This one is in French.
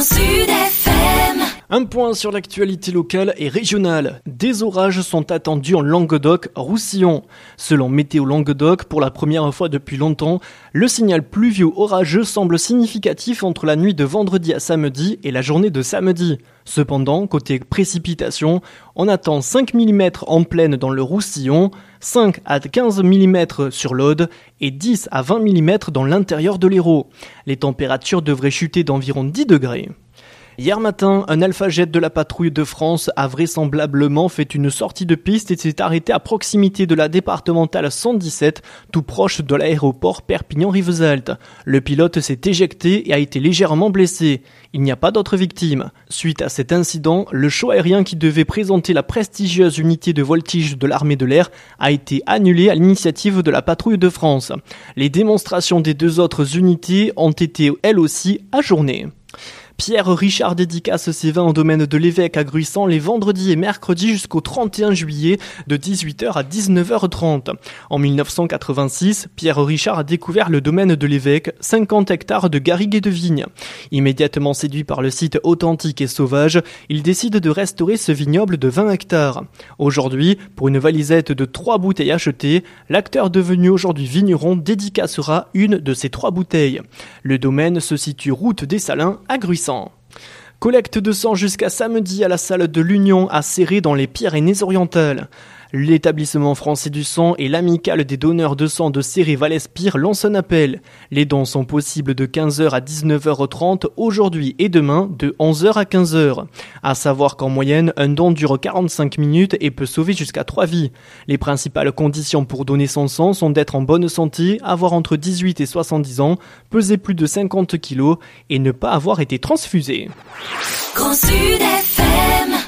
Sud FM. Un point sur l'actualité locale et régionale. Des orages sont attendus en Languedoc-Roussillon. Selon Météo Languedoc, pour la première fois depuis longtemps, le signal pluvieux orageux semble significatif entre la nuit de vendredi à samedi et la journée de samedi. Cependant, côté précipitations, on attend 5 mm en plaine dans le Roussillon, 5 à 15 mm sur l'Aude et 10 à 20 mm dans l'intérieur de l'Hérault. Les températures devraient chuter d'environ 10 degrés. Hier matin, un alpha-jet de la patrouille de France a vraisemblablement fait une sortie de piste et s'est arrêté à proximité de la départementale 117, tout proche de l'aéroport Perpignan-Rivesaltes. Le pilote s'est éjecté et a été légèrement blessé. Il n'y a pas d'autres victimes. Suite à cet incident, le show aérien qui devait présenter la prestigieuse unité de voltige de l'armée de l'air a été annulé à l'initiative de la patrouille de France. Les démonstrations des deux autres unités ont été elles aussi ajournées. Pierre Richard dédicace ses vins au domaine de l'évêque à Gruissant les vendredis et mercredis jusqu'au 31 juillet de 18h à 19h30. En 1986, Pierre Richard a découvert le domaine de l'évêque, 50 hectares de garrigues et de vignes. Immédiatement séduit par le site authentique et sauvage, il décide de restaurer ce vignoble de 20 hectares. Aujourd'hui, pour une valisette de 3 bouteilles achetées, l'acteur devenu aujourd'hui vigneron dédicacera une de ces 3 bouteilles. Le domaine se situe route des Salins à Gruissant. Collecte de sang jusqu'à samedi à la salle de l'Union à Céré dans les Pyrénées-Orientales. L'établissement français du sang et l'amicale des donneurs de sang de Céré-Vallespire lancent un appel. Les dons sont possibles de 15h à 19h30 aujourd'hui et demain de 11h à 15h. À savoir qu'en moyenne, un don dure 45 minutes et peut sauver jusqu'à 3 vies. Les principales conditions pour donner son sang sont d'être en bonne santé, avoir entre 18 et 70 ans, peser plus de 50 kg et ne pas avoir été transfusé. Grand Sud.